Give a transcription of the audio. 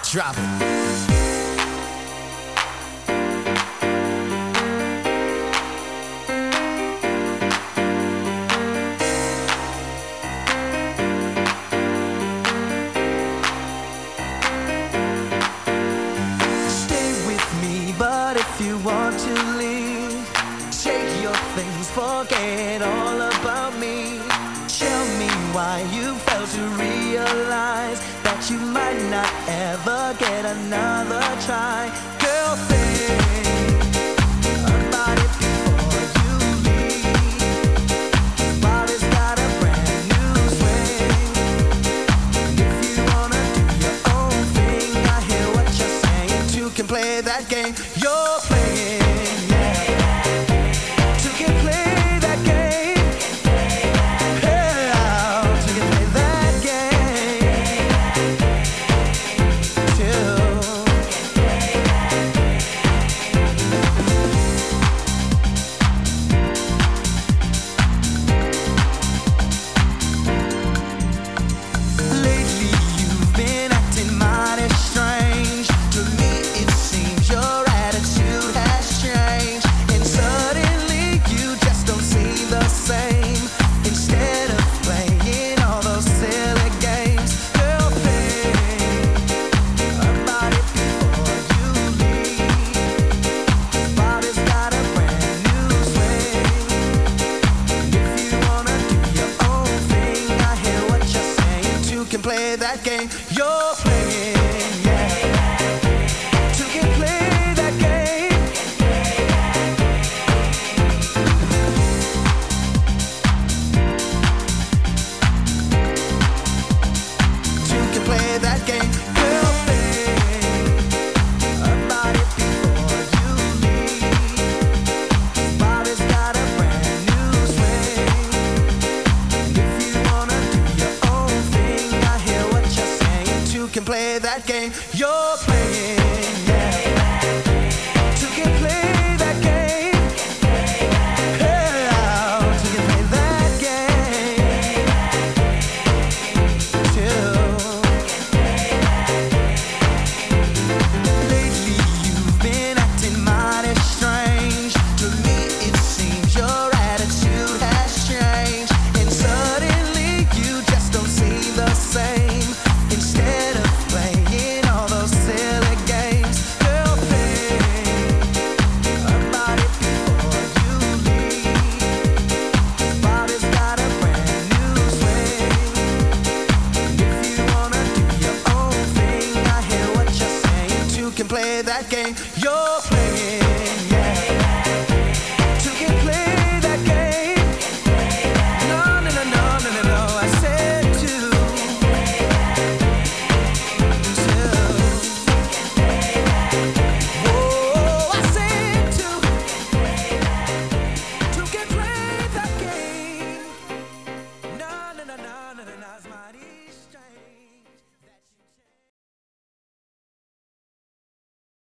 Drop it. But if you want to leave, take your things, forget all about me. Tell me why you failed to realize that you might not ever get another try. Girl, think about it before you leave. Body's got a brand new swing. If you wanna do your own thing, I hear what you're saying. Two can play that game you're playing, yeah. Two can play that game. Yeah, two can play that game. Lately you've been acting mighty strange. To me it seems your attitude has changed, and suddenly you just don't seem the same. Instead of playing all those silly games, girl, think about it before you leave. Body's got a brand new swing. If you wanna do your own thing, I hear what you're saying. Two can play that game you're playing, yeah. Two can play that game. Two can play that game. Girl, think about it before you leave. Body's got a brand new swing. If you wanna do your own thing, I hear what you're saying. Two can play that game you're playing, yeah. Two can play that game. Yeah, two can play that game. Lately you've been acting mighty strange. To me it seems your attitude has changed, and suddenly you just don't seem the same. Instead of playing all those silly games, girl, think about it before you leave. Body's got a brand new swing. If you wanna do your own thing, I hear what you're saying. Two can play that game you're playing.